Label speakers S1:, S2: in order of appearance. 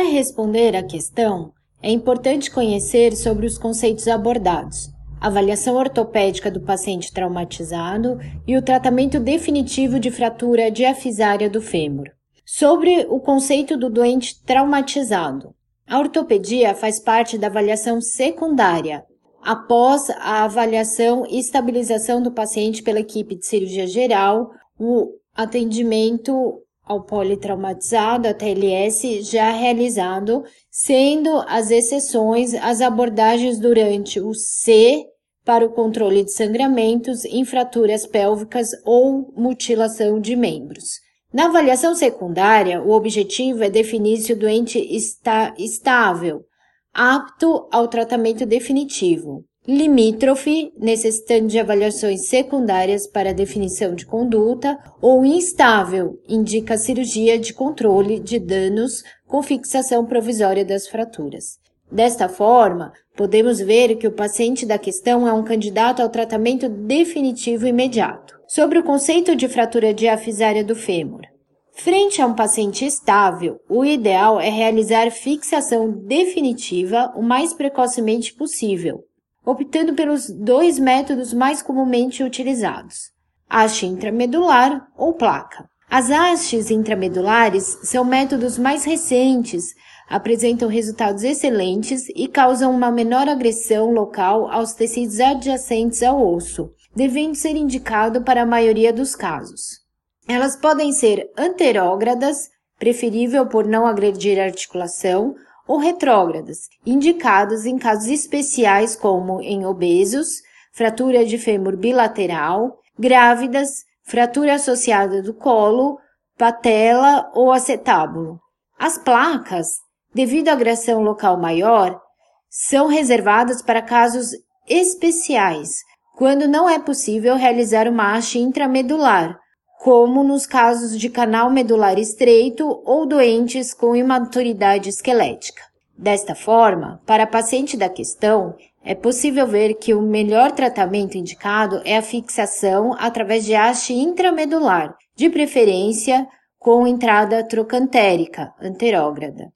S1: responder à questão, é importante conhecer sobre os conceitos abordados, a avaliação ortopédica do paciente traumatizado e o tratamento definitivo de fratura diafisária do fêmur. Sobre o conceito do doente traumatizado, a ortopedia faz parte da avaliação secundária, após a avaliação e estabilização do paciente pela equipe de cirurgia geral, o atendimento ao politraumatizado, a TLS, já realizado, sendo as exceções as abordagens durante o C para o controle de sangramentos em fraturas pélvicas ou mutilação de membros. Na avaliação secundária, o objetivo é definir se o doente está estável, apto ao tratamento definitivo, limítrofe, necessitando de avaliações secundárias para definição de conduta, ou instável, indica a cirurgia de controle de danos com fixação provisória das fraturas. Desta forma, podemos ver que o paciente da questão é um candidato ao tratamento definitivo imediato. Sobre o conceito de fratura diafisária do fêmur. Frente a um paciente estável, o ideal é realizar fixação definitiva o mais precocemente possível, optando pelos dois métodos mais comumente utilizados, haste intramedular ou placa. As hastes intramedulares são métodos mais recentes, apresentam resultados excelentes e causam uma menor agressão local aos tecidos adjacentes ao osso, devendo ser indicado para a maioria dos casos. Elas podem ser anterógradas, preferível por não agredir a articulação, ou retrógradas, indicadas em casos especiais como em obesos, fratura de fêmur bilateral, grávidas, fratura associada do colo, patela ou acetábulo. As placas, devido à agressão local maior, são reservadas para casos especiais, quando não é possível realizar uma haste intramedular, como nos casos de canal medular estreito ou doentes com imaturidade esquelética. Desta forma, para a paciente da questão, é possível ver que o melhor tratamento indicado é a fixação através de haste intramedular, de preferência com entrada trocantérica, anterógrada.